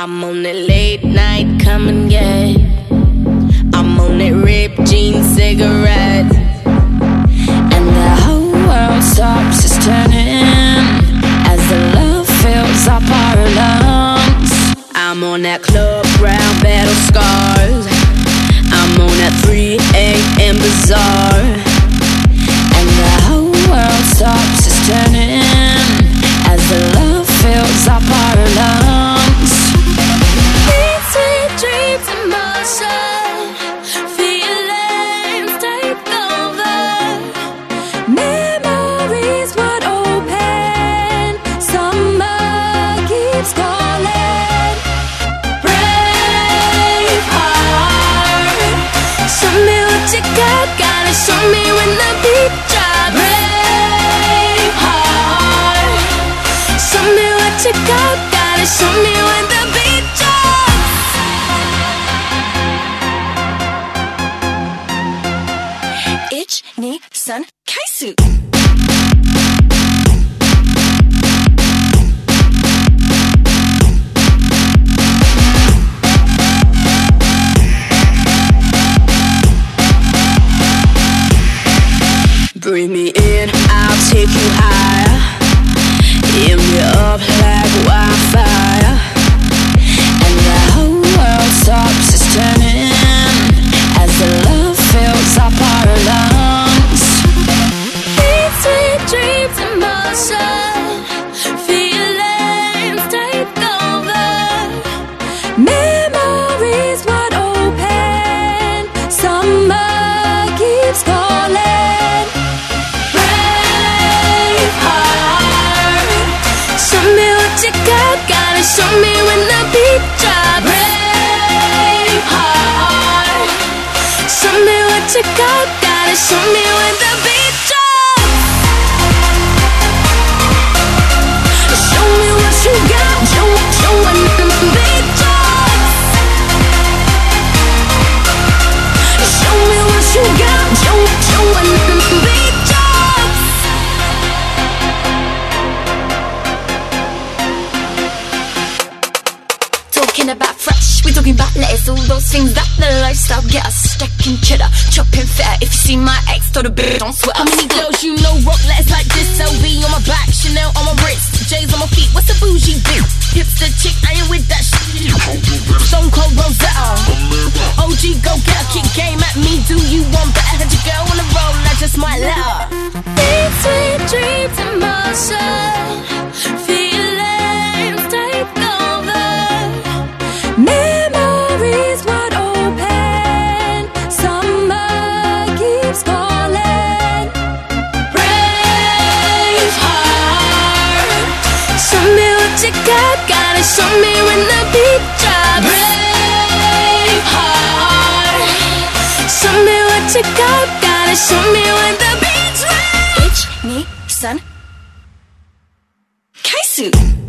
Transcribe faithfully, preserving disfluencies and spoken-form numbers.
I'm on that late night, come and get. I'm on that ripped jean cigarette, and the whole world stops, is turning as the love fills up our lungs. I'm on that club brown battle scars. I'm on that three A M bazaar, and the whole world stops, is turning as the love fills up our lungs. These sweet dreams in motion, feelings take over. Memories would open, summer keeps calling. Brave heart, show me what you got, gotta show me when the beat drops. Brave heart, show me what you got, gotta show me when the beat drops. Ich ni san kaisu. Bring me in, I'll take you higher. Hit me up like wildfire, and the whole world stops, is turning as the love fills up our lungs. These sweet dreams in motion, feelings take over. Memories would open, summer keeps calling. Brave heart, show me what you got, gotta show me when the beat drops. Brave heart, show me what you got, gotta show me when the beat drops. Show me what you got, show, show when the beat drops. Show me what you got, show, show when the beat drops. Talking about fresh, we're talking about lettuce, all those things that the lifestyle get us. Stacking cheddar, chopping fat. If you see my ex, told a bitch don't sweat. How many girls you know rock lettuce like this? L V on my back, Chanel on my wrist, J's on my feet. What's a bougie bitch? Hipster chick, I ain't with that shit. Stone Cold Rosetta, O G go get a kick game at me. Do you want better? Had your girl on the roll, I just might let her. These sweet dreams in motion, feelings take over. Memories would open, summer keeps calling. Brave heart, show me what you got, gotta show me when the beat drops. Brave heart, show me what you got, gotta show me when the beat drops. Ich ni san kaisu.